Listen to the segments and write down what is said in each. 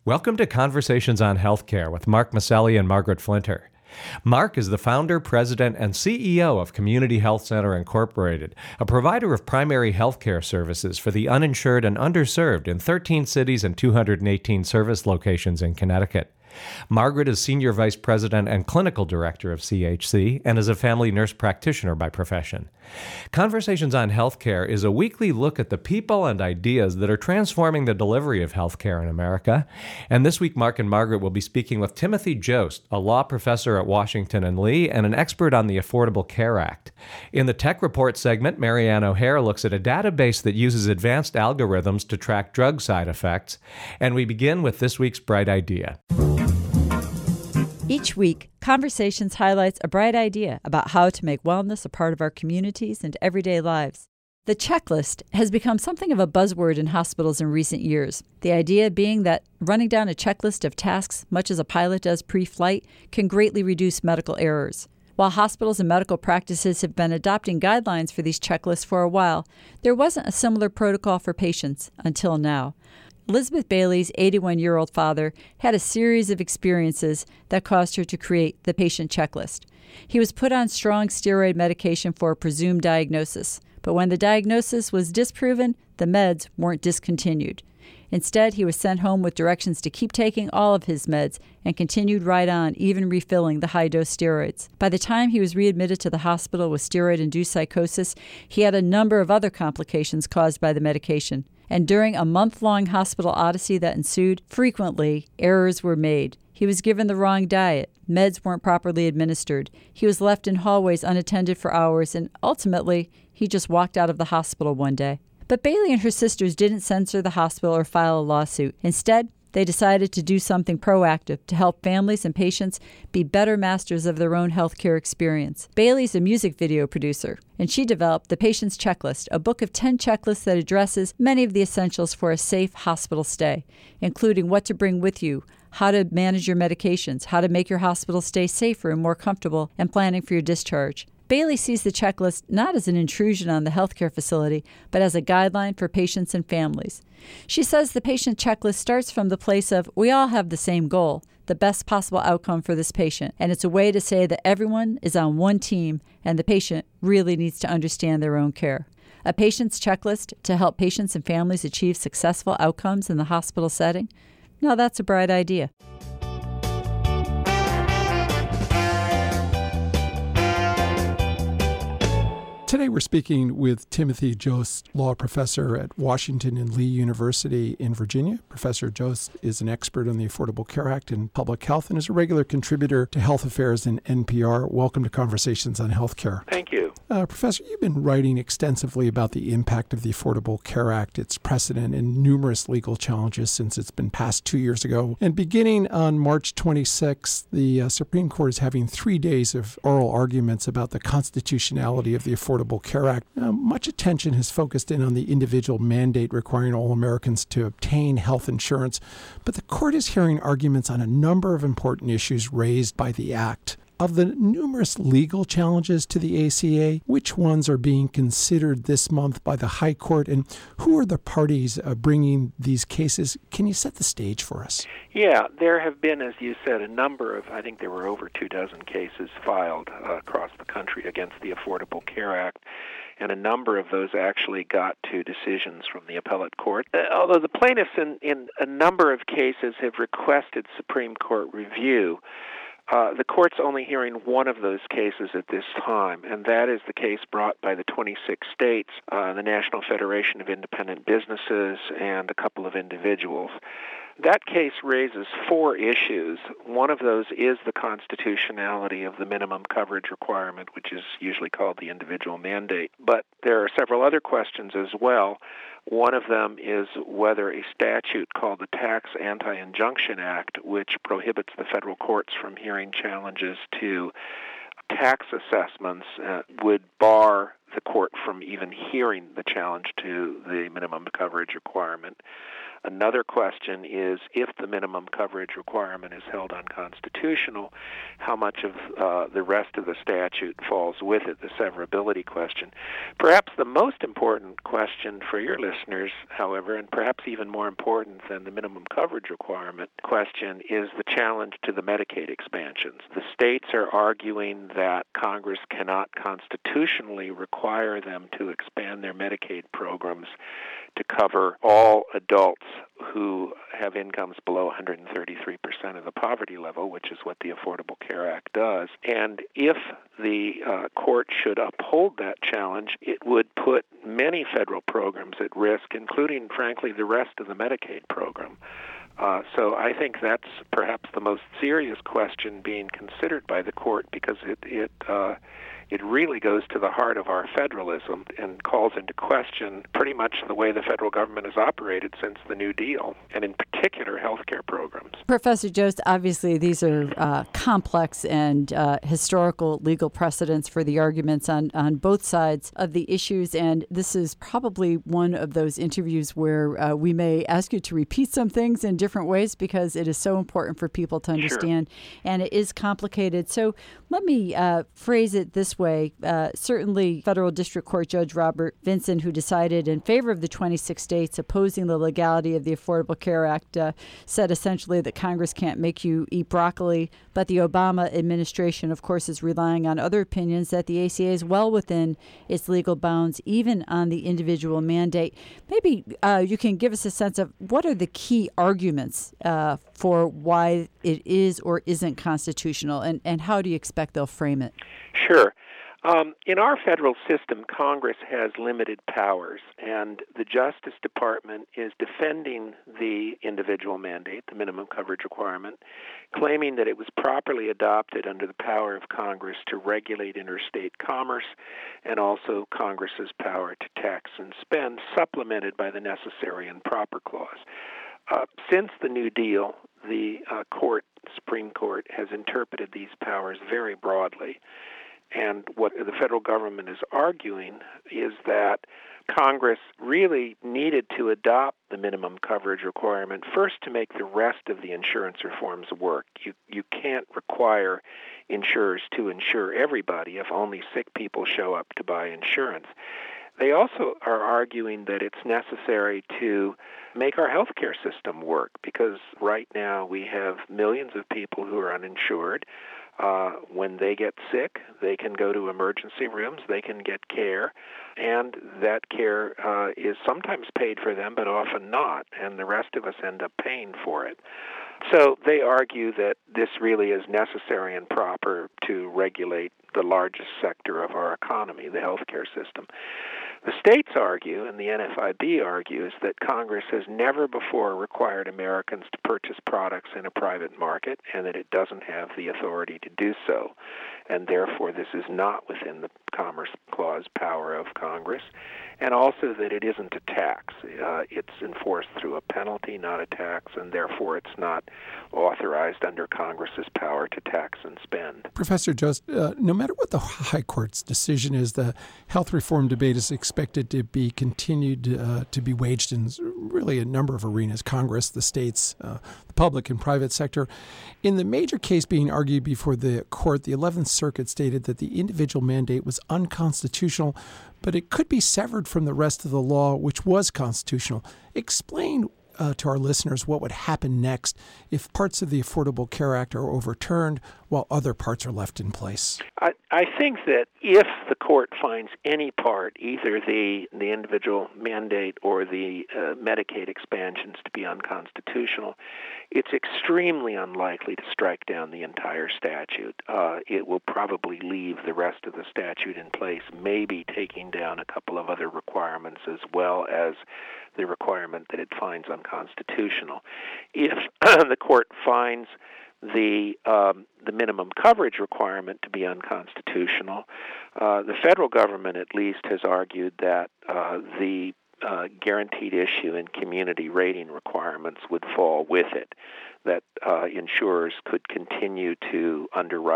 Welcome to Conversations on Healthcare with Mark Maselli and Margaret Flinter. Mark is the founder, president, and CEO of Community Health Center Incorporated, a provider of primary healthcare services for the uninsured and underserved in 13 cities and 218 service locations in Connecticut. Margaret is Senior Vice President and Clinical Director of CHC and is a family nurse practitioner by profession. Conversations on Healthcare is a weekly look at the people and ideas that are transforming the delivery of healthcare in America. And this week, Mark and Margaret will be speaking with Timothy Jost, a law professor at Washington and Lee and an expert on the Affordable Care Act. In the Tech Report segment, Marianne O'Hare looks at a database that uses advanced algorithms to track drug side effects. And we begin with this week's Bright Idea. Each week, Conversations highlights a bright idea about how to make wellness a part of our communities and everyday lives. The checklist has become something of a buzzword in hospitals in recent years. The idea being that running down a checklist of tasks, much as a pilot does pre-flight, can greatly reduce medical errors. While hospitals and medical practices have been adopting guidelines for these checklists for a while, there wasn't a similar protocol for patients until now. Elizabeth Bailey's 81-year-old father had a series of experiences that caused her to create the patient checklist. He was put on strong steroid medication for a presumed diagnosis, but when the diagnosis was disproven, the meds weren't discontinued. Instead, he was sent home with directions to keep taking all of his meds and continued right on, even refilling the high-dose steroids. By the time he was readmitted to the hospital with steroid-induced psychosis, he had a number of other complications caused by the medication. And during a month-long hospital odyssey that ensued, frequently errors were made. He was given the wrong diet, meds weren't properly administered, he was left in hallways unattended for hours, and ultimately, he just walked out of the hospital one day. But Bailey and her sisters didn't censor the hospital or file a lawsuit. Instead, they decided to do something proactive to help families and patients be better masters of their own healthcare experience. Bailey's a music video producer, and she developed the Patient's Checklist, a book of 10 checklists that addresses many of the essentials for a safe hospital stay, including what to bring with you, how to manage your medications, how to make your hospital stay safer and more comfortable, and planning for your discharge. Bailey sees the checklist not as an intrusion on the healthcare facility, but as a guideline for patients and families. She says the patient checklist starts from the place of, we all have the same goal, the best possible outcome for this patient, and it's a way to say that everyone is on one team and the patient really needs to understand their own care. A patient's checklist to help patients and families achieve successful outcomes in the hospital setting? Now that's a bright idea. Today we're speaking with Timothy Jost, law professor at Washington and Lee University in Virginia. Professor Jost is an expert on the Affordable Care Act and public health and is a regular contributor to Health Affairs in NPR. Welcome to Conversations on Healthcare. Thank you. Professor, you've been writing extensively about the impact of the Affordable Care Act, its precedent, and numerous legal challenges since it's been passed 2 years ago. And beginning on March 26th, the Supreme Court is having 3 days of oral arguments about the constitutionality of the Affordable Care Act. Much attention has focused in on the individual mandate requiring all Americans to obtain health insurance, but the court is hearing arguments on a number of important issues raised by the act. Of the numerous legal challenges to the ACA, which ones are being considered this month by the High Court, and who are the parties bringing these cases? Can you set the stage for us? Yeah, there have been, as you said, a number of, I think there were over 24 cases filed across the country against the Affordable Care Act, and a number of those actually got to decisions from the appellate court. Although the plaintiffs in a number of cases have requested Supreme Court review, the court's only hearing one of those cases at this time, and that is the case brought by the 26 states, the National Federation of Independent Businesses, and a couple of individuals. That case raises 4 issues. One of those is the constitutionality of the minimum coverage requirement, which is usually called the individual mandate. But there are several other questions as well. One of them is whether a statute called the Tax Anti-Injunction Act, which prohibits the federal courts from hearing challenges to tax assessments, would bar the court from even hearing the challenge to the minimum coverage requirement. Another question is, if the minimum coverage requirement is held unconstitutional, how much of the rest of the statute falls with it, the severability question. Perhaps the most important question for your listeners, however, and perhaps even more important than the minimum coverage requirement question, is the challenge to the Medicaid expansions. The states are arguing that Congress cannot constitutionally require them to expand their Medicaid programs to cover all adults who have incomes below 133% of the poverty level, which is what the Affordable Care Act does. And if the court should uphold that challenge, it would put many federal programs at risk, including, frankly, the rest of the Medicaid program. So I think that's perhaps the most serious question being considered by the court, because it really goes to the heart of our federalism and calls into question pretty much the way the federal government has operated since the New Deal, and in particular health care programs. Professor Jost, obviously these are complex and historical legal precedents for the arguments on both sides of the issues, and this is probably one of those interviews where we may ask you to repeat some things in different ways because it is so important for people to understand, sure. And it is complicated. So let me phrase it this way. Certainly, Federal District Court Judge Robert Vinson, who decided in favor of the 26 states opposing the legality of the Affordable Care Act, said essentially that Congress can't make you eat broccoli, but the Obama administration, of course, is relying on other opinions that the ACA is well within its legal bounds, even on the individual mandate. Maybe you can give us a sense of what are the key arguments for why it is or isn't constitutional, and how do you expect they'll frame it? Sure. In our federal system, Congress has limited powers, and the Justice Department is defending the individual mandate, the minimum coverage requirement, claiming that it was properly adopted under the power of Congress to regulate interstate commerce and also Congress's power to tax and spend, supplemented by the necessary and proper clause. Since the New Deal, the Supreme Court, has interpreted these powers very broadly. And what the federal government is arguing is that Congress really needed to adopt the minimum coverage requirement first to make the rest of the insurance reforms work. You can't require insurers to insure everybody if only sick people show up to buy insurance. They also are arguing that it's necessary to make our healthcare system work, because right now we have millions of people who are uninsured. When they get sick, they can go to emergency rooms, they can get care, and that care is sometimes paid for them, but often not, and the rest of us end up paying for it. So they argue that this really is necessary and proper to regulate the largest sector of our economy, the healthcare system. The states argue, and the NFIB argues, that Congress has never before required Americans to purchase products in a private market, and that it doesn't have the authority to do so. And therefore, this is not within the Commerce Clause power of Congress, and also that it isn't a tax. It's enforced through a penalty, not a tax, and therefore it's not authorized under Congress's power to tax and spend. Professor Jost, no matter what the High Court's decision is, the health reform debate is expected to be continued to be waged in really a number of arenas: Congress, the states, the public and private sector. In the major case being argued before the court, the 11th Circuit stated that the individual mandate was unconstitutional, but it could be severed from the rest of the law, which was constitutional. Explain to our listeners what would happen next if parts of the Affordable Care Act are overturned while other parts are left in place. I think that if the court finds any part, either the individual mandate or the Medicaid expansions, to be unconstitutional, it's extremely unlikely to strike down the entire statute. It will probably leave the rest of the statute in place, maybe taking down a couple of other requirements as well as the requirement that it finds unconstitutional. If the court finds the minimum coverage requirement to be unconstitutional, the federal government at least has argued that the guaranteed issue and community rating requirements would fall with it, that insurers could continue to underwrite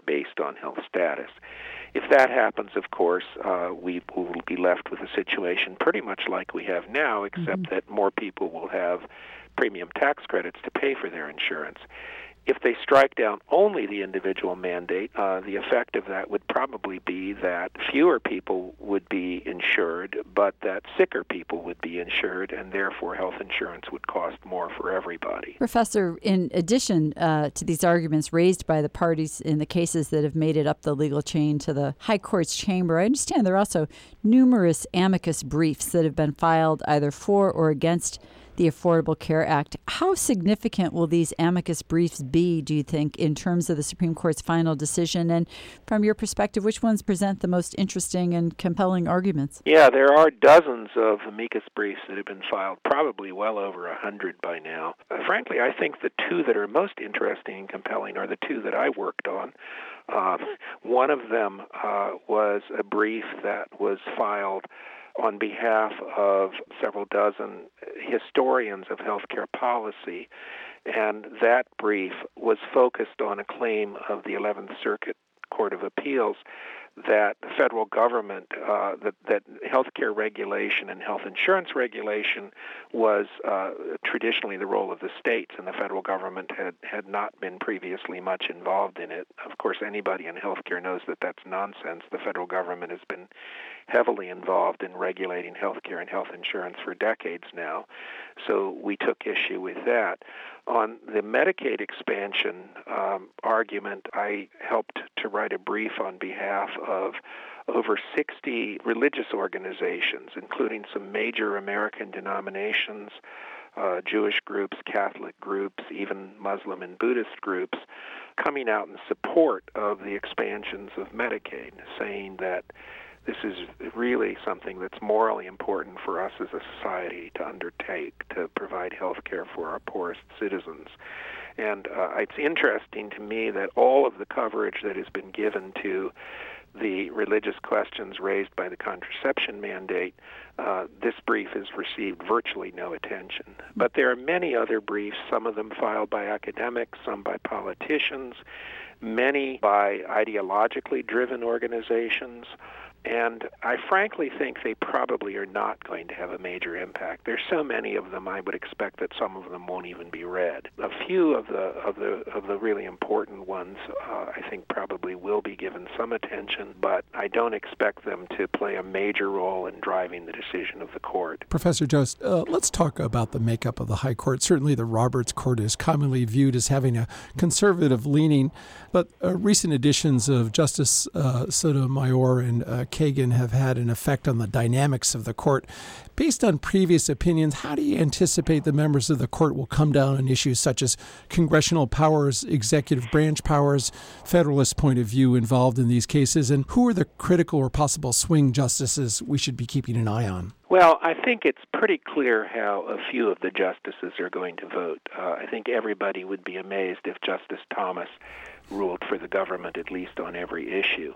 based on health status. If that happens, of course, we will be left with a situation pretty much like we have now, except that more people will have premium tax credits to pay for their insurance. If they strike down only the individual mandate, the effect of that would probably be that fewer people would be insured, but that sicker people would be insured, and therefore health insurance would cost more for everybody. Professor, in addition to these arguments raised by the parties in the cases that have made it up the legal chain to the High Court's chamber, I understand there are also numerous amicus briefs that have been filed either for or against the Affordable Care Act. How significant will these amicus briefs be, do you think, in terms of the Supreme Court's final decision? And from your perspective, which ones present the most interesting and compelling arguments? Yeah, there are dozens of amicus briefs that have been filed, probably well over 100 by now. Frankly, I think the two that are most interesting and compelling are the two that I worked on. One of them was a brief that was filed on behalf of several dozen historians of healthcare policy, and that brief was focused on a claim of the 11th Circuit Court of Appeals that the federal government, that healthcare regulation and health insurance regulation was traditionally the role of the states, and the federal government had not been previously much involved in it. Of course, anybody in healthcare knows that that's nonsense. The federal government has been heavily involved in regulating healthcare and health insurance for decades now, so we took issue with that. On the Medicaid expansion argument, I helped to write a brief on behalf of over 60 religious organizations, including some major American denominations, Jewish groups, Catholic groups, even Muslim and Buddhist groups, coming out in support of the expansions of Medicaid, saying that this is really something that's morally important for us as a society to undertake, to provide health care for our poorest citizens. And it's interesting to me that all of the coverage that has been given to the religious questions raised by the contraception mandate, this brief has received virtually no attention. But there are many other briefs, some of them filed by academics, some by politicians, many by ideologically driven organizations. And I frankly think they probably are not going to have a major impact. There's so many of them, I would expect that some of them won't even be read. A few of the really important ones, I think probably will be given some attention, but I don't expect them to play a major role in driving the decision of the court. Professor Jost, let's talk about the makeup of the High Court. Certainly the Roberts Court is commonly viewed as having a conservative leaning, but recent additions of Justice Sotomayor and Kagan have had an effect on the dynamics of the court. Based on previous opinions, how do you anticipate the members of the court will come down on issues such as congressional powers, executive branch powers, Federalist point of view involved in these cases, and who are the critical or possible swing justices we should be keeping an eye on? Well, I think it's pretty clear how a few of the justices are going to vote. I think everybody would be amazed if Justice Thomas ruled for the government, at least on every issue.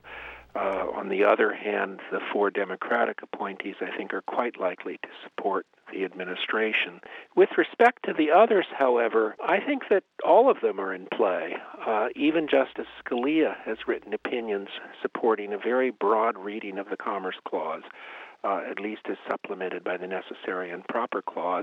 On the other hand, the four Democratic appointees, I think, are quite likely to support the administration. With respect to the others, however, I think that all of them are in play. Even Justice Scalia has written opinions supporting a very broad reading of the Commerce Clause, at least as supplemented by the Necessary and Proper Clause.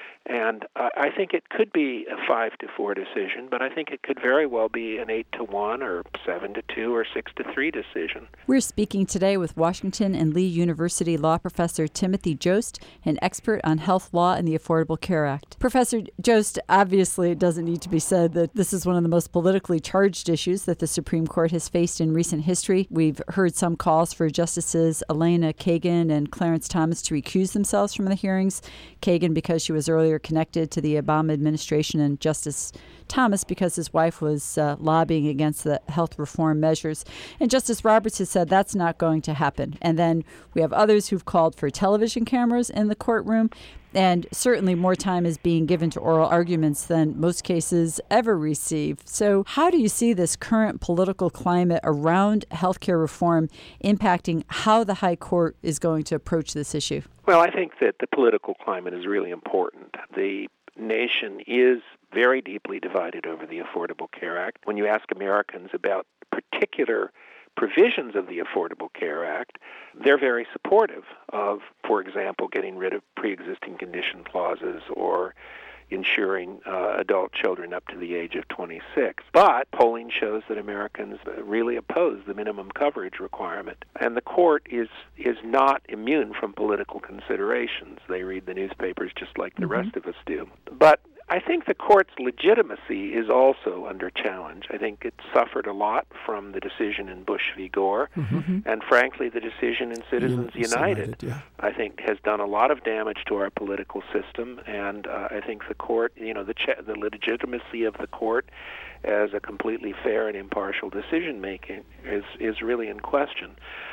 And I think it could be a 5-4 decision, but I think it could very well be an 8-1 or 7-2 or 6-3 decision. We're speaking today with Washington and Lee University law professor Timothy Jost, an expert on health law and the Affordable Care Act. Professor Jost, obviously it doesn't need to be said that this is one of the most politically charged issues that the Supreme Court has faced in recent history. We've heard some calls for Justices Elena Kagan and Clarence Thomas to recuse themselves from the hearings. Kagan because she was earlier connected to the Obama administration, and Justice Thomas because his wife was lobbying against the health reform measures. And Justice Roberts has said that's not going to happen. And then we have others who've called for television cameras in the courtroom. And certainly more time is being given to oral arguments than most cases ever receive. So how do you see this current political climate around healthcare reform impacting how the High Court is going to approach this issue? Well, I think that the political climate is really important. The nation is very deeply divided over the Affordable Care Act. When you ask Americans about particular provisions of the Affordable Care Act, they're very supportive of, for example, getting rid of pre-existing condition clauses or insuring adult children up to the age of 26. But polling shows that Americans really oppose the minimum coverage requirement. And the court is not immune from political considerations. They read the newspapers just like the rest of us do. But I think the court's legitimacy is also under challenge. I think it suffered a lot from the decision in Bush v. Gore, and frankly, the decision in Citizens United, I think, has done a lot of damage to our political system, and I think the court, the legitimacy of the court as a completely fair and impartial decision-making is really in question.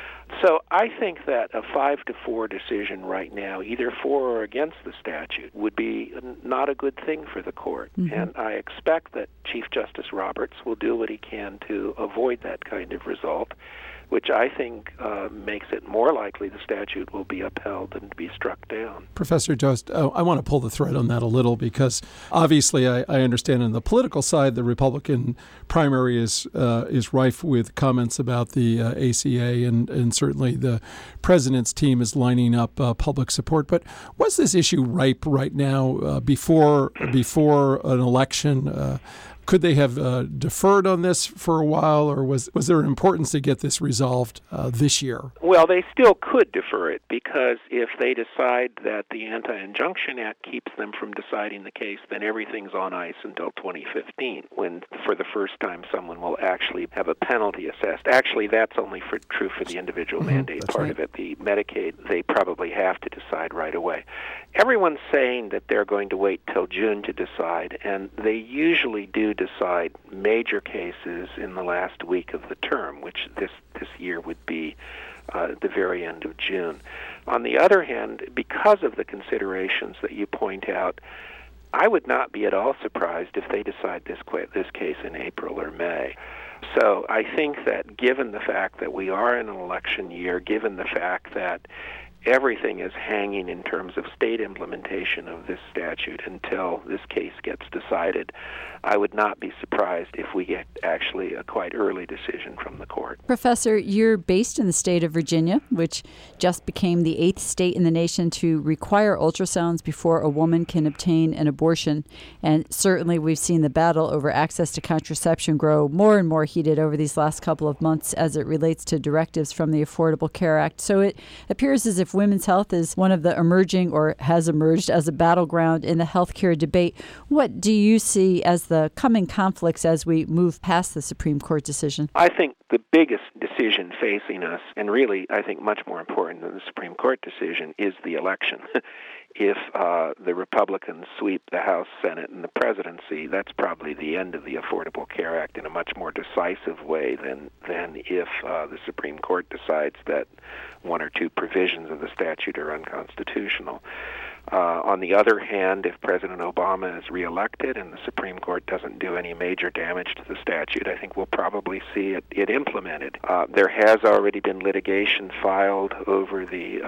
So I think that a 5-4 decision right now, either for or against the statute, would be not a good thing for the court. And I expect that Chief Justice Roberts will do what he can to avoid that kind of result, which I think makes it more likely the statute will be upheld than to be struck down. Professor Jost, I want to pull the thread on that a little because obviously I understand on the political side the Republican primary is rife with comments about the ACA, and certainly the president's team is lining up public support. But was this issue ripe right now before an election? Could they have deferred on this for a while, or was there an importance to get this resolved this year? Well, they still could defer it, because if they decide that the Anti-Injunction Act keeps them from deciding the case, then everything's on ice until 2015, when for the first time someone will actually have a penalty assessed. Actually, that's only true for the individual mandate part of it. The Medicaid, they probably have to decide right away. Everyone's saying that they're going to wait till June to decide, and they usually do decide major cases in the last week of the term, which this year would be the very end of June. On the other hand, because of the considerations that you point out, I would not be at all surprised if they decide this case in April or May. So I think that given the fact that we are in an election year, given the fact that everything is hanging in terms of state implementation of this statute until this case gets decided, I would not be surprised if we get actually a quite early decision from the court. Professor, you're based in the state of Virginia, which just became the 8th state in the nation to require ultrasounds before a woman can obtain an abortion. And certainly we've seen the battle over access to contraception grow more and more heated over these last couple of months as it relates to directives from the Affordable Care Act. So it appears as if women's health is one of the emerging, or has emerged as a battleground in the healthcare debate. What do you see as the coming conflicts as we move past the Supreme Court decision? I think the biggest decision facing us, and really I think much more important than the Supreme Court decision, is the election. If the Republicans sweep the House, Senate, and the presidency, that's probably the end of the Affordable Care Act in a much more decisive way than if the Supreme Court decides that one or two provisions of the statute are unconstitutional. On the other hand, if President Obama is reelected and the Supreme Court doesn't do any major damage to the statute, I think we'll probably see it implemented. There has already been litigation filed over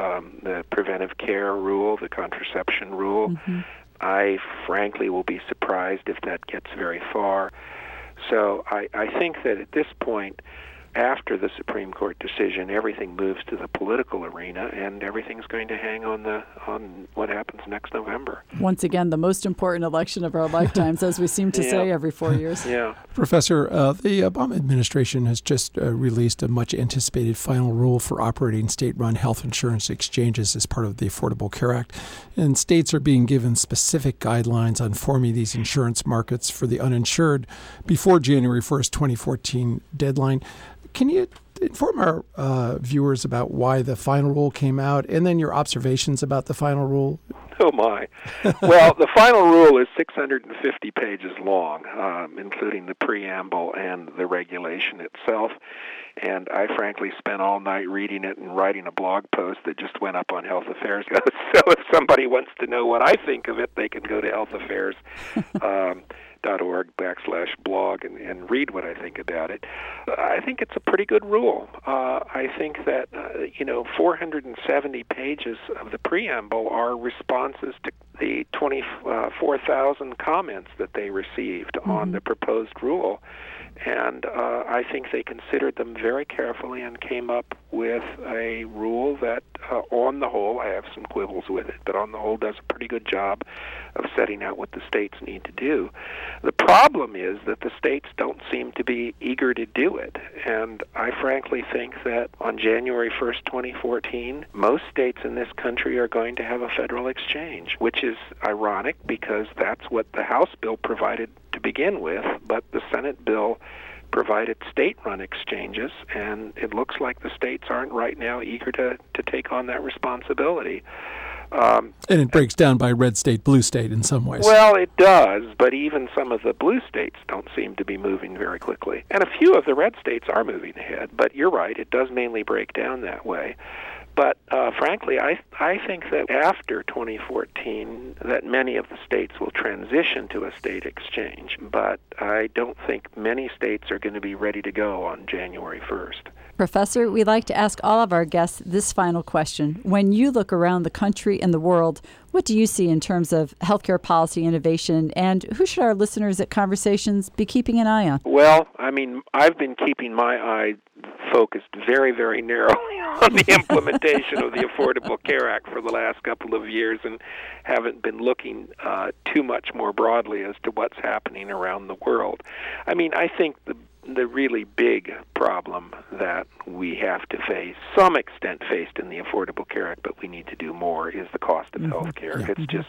the preventive care rule, the contraception rule. I frankly will be surprised if that gets very far. So I think that at this point, after the Supreme Court decision, everything moves to the political arena, and everything's going to hang on what happens next November. Once again, the most important election of our lifetimes, as we seem to say every 4 years. Yeah. Professor, the Obama administration has just released a much-anticipated final rule for operating state-run health insurance exchanges as part of the Affordable Care Act, and states are being given specific guidelines on forming these insurance markets for the uninsured before January 1st, 2014 deadline. Can you inform our viewers about why the final rule came out, and then your observations about the final rule? Oh, my. Well, the final rule is 650 pages long, including the preamble and the regulation itself. And I frankly spent all night reading it and writing a blog post that just went up on Health Affairs. So if somebody wants to know what I think of it, they can go to healthaffairs.org/blog and read what I think about it. I think it's a pretty good rule. I think that 470 pages of the preamble are responses the 24,000 comments that they received on the proposed rule. And I think they considered them very carefully and came up with a rule that, on the whole, I have some quibbles with it, but on the whole does a pretty good job of setting out what the states need to do. The problem is that the states don't seem to be eager to do it. And I frankly think that on January 1st, 2014, most states in this country are going to have a federal exchange, which is ironic because that's what the House bill provided to begin with, but the Senate bill provided state-run exchanges, and it looks like the states aren't right now eager to take on that responsibility. And it breaks down by red state, blue state in some ways. Well, it does, but even some of the blue states don't seem to be moving very quickly. And a few of the red states are moving ahead, but you're right, it does mainly break down that way. But frankly, I think that after 2014, that many of the states will transition to a state exchange. But I don't think many states are going to be ready to go on January 1st. Professor, we like to ask all of our guests this final question. When you look around the country and the world, what do you see in terms of healthcare policy innovation, and who should our listeners at Conversations be keeping an eye on? Well, I mean, I've been keeping my eye focused very, very narrowly on the implementation of the Affordable Care Act for the last couple of years and haven't been looking too much more broadly as to what's happening around the world. I mean, I think the really big problem that we have to face, some extent faced in the Affordable Care Act, but we need to do more, is the cost of health care. It's just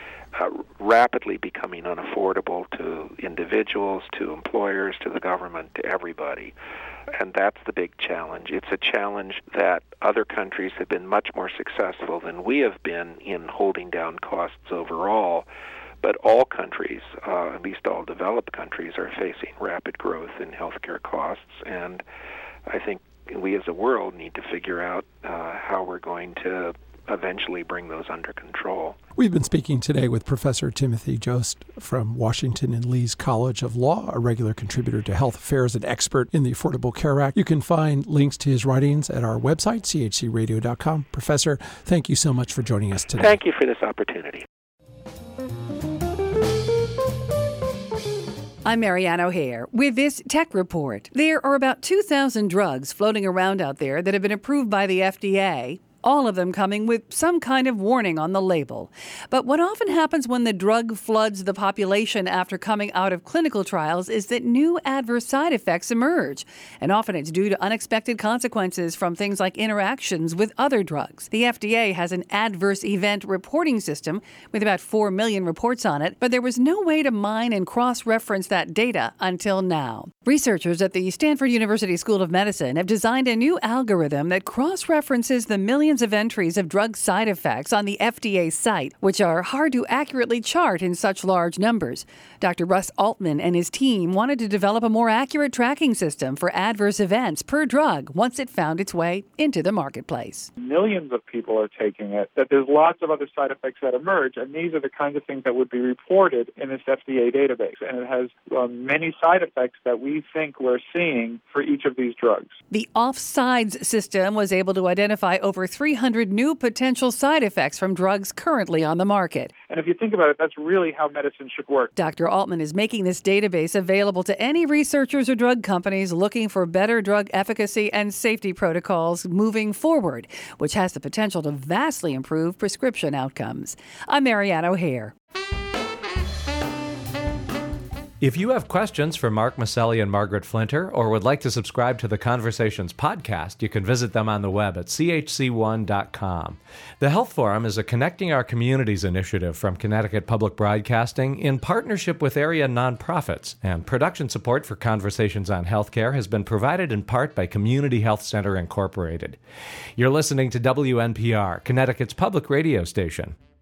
rapidly becoming unaffordable to individuals, to employers, to the government, to everybody. And that's the big challenge. It's a challenge that other countries have been much more successful than we have been in holding down costs overall. But all countries, at least all developed countries, are facing rapid growth in healthcare costs. And I think we as a world need to figure out how we're going to eventually bring those under control. We've been speaking today with Professor Timothy Jost from Washington and Lee's College of Law, a regular contributor to Health Affairs and expert in the Affordable Care Act. You can find links to his writings at our website, chcradio.com. Professor, thank you so much for joining us today. Thank you for this opportunity. I'm Marianne O'Hare with this Tech Report. There are about 2,000 drugs floating around out there that have been approved by the FDA, all of them coming with some kind of warning on the label. But what often happens when the drug floods the population after coming out of clinical trials is that new adverse side effects emerge. And often it's due to unexpected consequences from things like interactions with other drugs. The FDA has an adverse event reporting system with about 4 million reports on it, but there was no way to mine and cross-reference that data until now. Researchers at the Stanford University School of Medicine have designed a new algorithm that cross-references the millions of entries of drug side effects on the FDA site, which are hard to accurately chart in such large numbers. Dr. Russ Altman and his team wanted to develop a more accurate tracking system for adverse events per drug once it found its way into the marketplace. Millions of people are taking it, that there's lots of other side effects that emerge, and these are the kinds of things that would be reported in this FDA database. And it has many side effects that we think we're seeing for each of these drugs. The Offsides system was able to identify over 300 new potential side effects from drugs currently on the market. And if you think about it, that's really how medicine should work. Dr. Altman is making this database available to any researchers or drug companies looking for better drug efficacy and safety protocols moving forward, which has the potential to vastly improve prescription outcomes. I'm Marianne O'Hare. If you have questions for Mark Masselli and Margaret Flinter, or would like to subscribe to the Conversations podcast, you can visit them on the web at chc1.com. The Health Forum is a Connecting Our Communities initiative from Connecticut Public Broadcasting in partnership with area nonprofits, and production support for Conversations on Healthcare has been provided in part by Community Health Center Incorporated. You're listening to WNPR, Connecticut's public radio station.